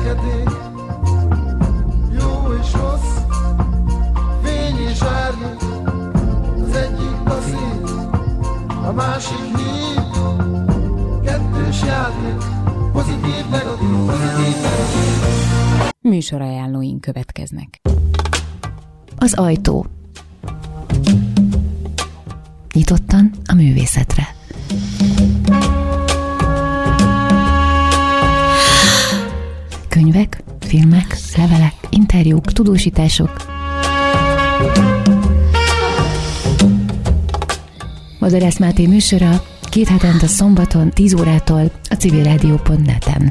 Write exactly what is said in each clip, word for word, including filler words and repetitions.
feketén, jó és rossz, fény és árnyék, az egyik baszít, a másik hív, kettős játék, pozitív, negatív, pozitív, negatív. Műsorajánlóink következnek. Az ajtó. Nyitottan a művészetre. Könyvek, filmek, levelek, interjúk, tudósítások. Madarász Máté műsora két hetente szombaton tíz órától a civilrádió pont net-en.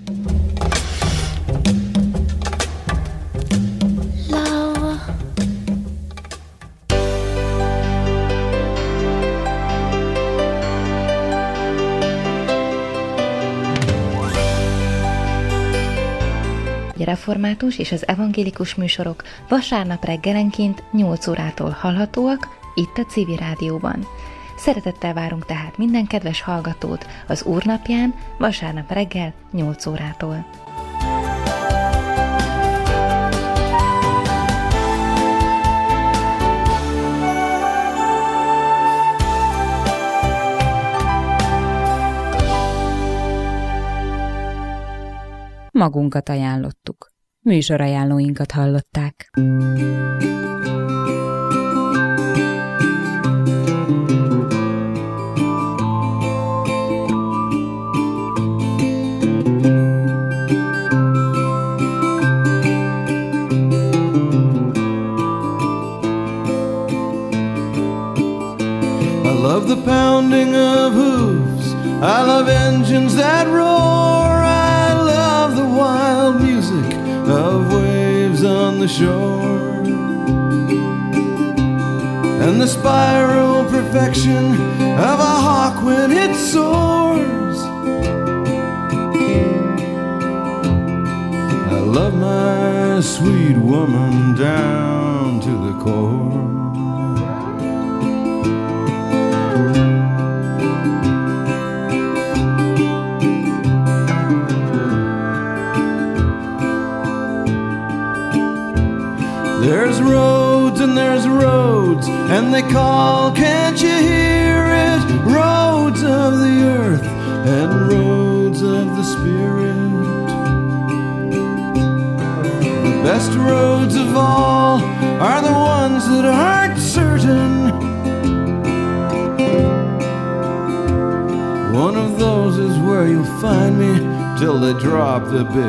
Református és az evangélikus műsorok vasárnap reggelenként nyolc órától hallhatóak itt a Civil Rádióban. Szeretettel várunk tehát minden kedves hallgatót az Úrnapján vasárnap reggel nyolc órától. Magunkat ajánlottuk. Műsorajánlóinkat hallották. I love the pounding of hooves, I love engines that roar, I love the wild music of waves on the shore, and the spiral perfection of a hawk when it soars. I love my sweet woman down to the core. There's roads and there's roads, and they call, can't you hear it? Roads of the earth and roads of the spirit. The best roads of all are the ones that aren't certain. One of those is where you'll find me till they drop the big